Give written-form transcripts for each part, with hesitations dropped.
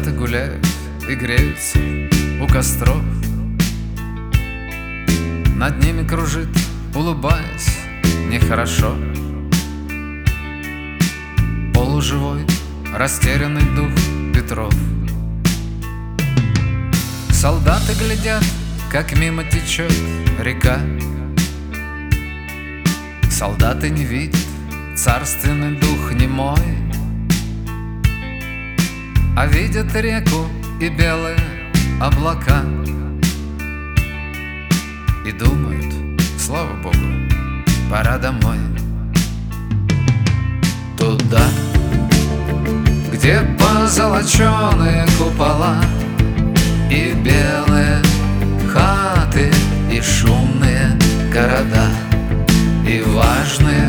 Солдаты гуляют и греются у костров. Над ними кружит, улыбаясь, нехорошо, полуживой, растерянный дух Петров. Солдаты глядят, как мимо течет река. Солдаты не видят, царственный дух немой, а видят реку и белые облака и думают: слава Богу, пора домой. Туда, где позолоченные купола и белые хаты, и шумные города, и важные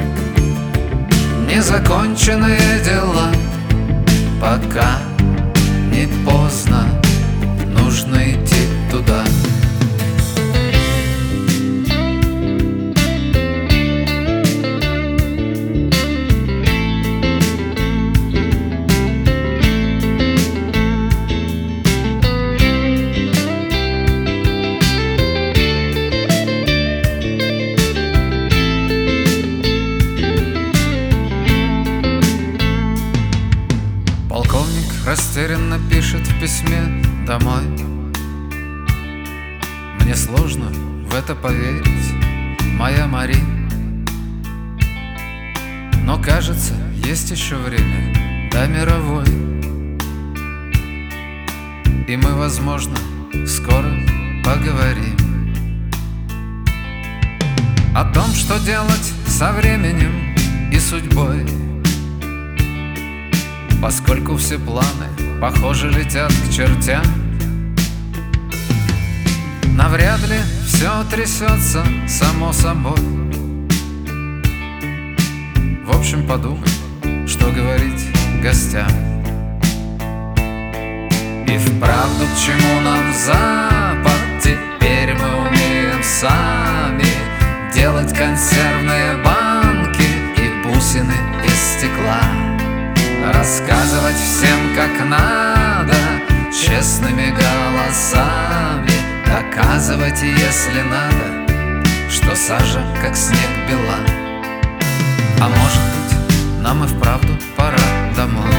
незаконченные дела. Пока не поздно, нужно идти туда. Полковник растерянно пишет в письме домой: мне сложно в это поверить, моя Мари, но кажется, есть еще время до мировой, и мы, возможно, скоро поговорим о том, что делать со временем и судьбой, поскольку все планы, похоже, летят к чертям. Навряд ли все трясется само собой. В общем, подумай, что говорить гостям. И вправду, к чему нам Запад? Теперь мы умеем сами делать консервные банки и бусины из стекла, рассказывать всем, как надо, честными голосами, доказывать, если надо, что сажа, как снег, бела. А может быть, нам и вправду пора домой.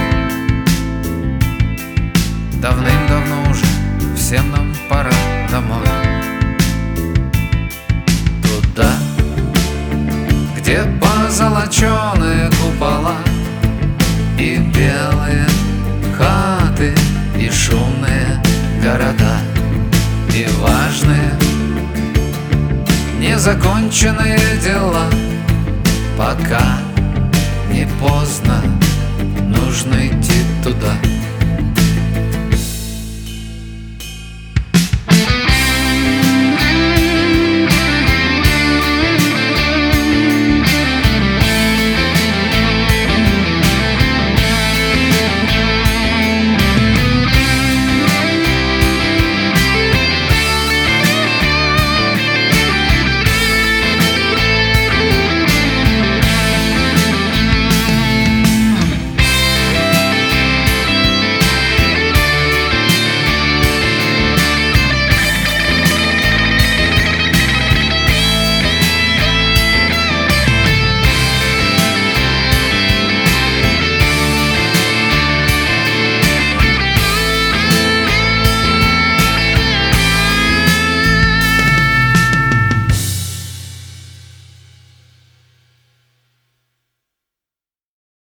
Давным-давно уже всем нам пора домой. Туда, где позолоченные купола и белые хаты, и шумные города, и важные незаконченные дела. Пока не поздно, нужно идти туда.